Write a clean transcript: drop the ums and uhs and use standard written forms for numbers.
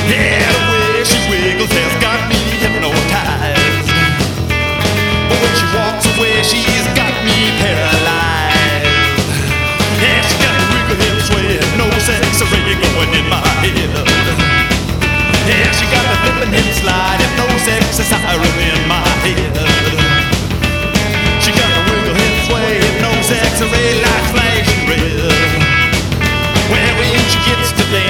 Yeah, the way she wiggles has got me hypnotized. But when she walks away, she's got me paralyzed.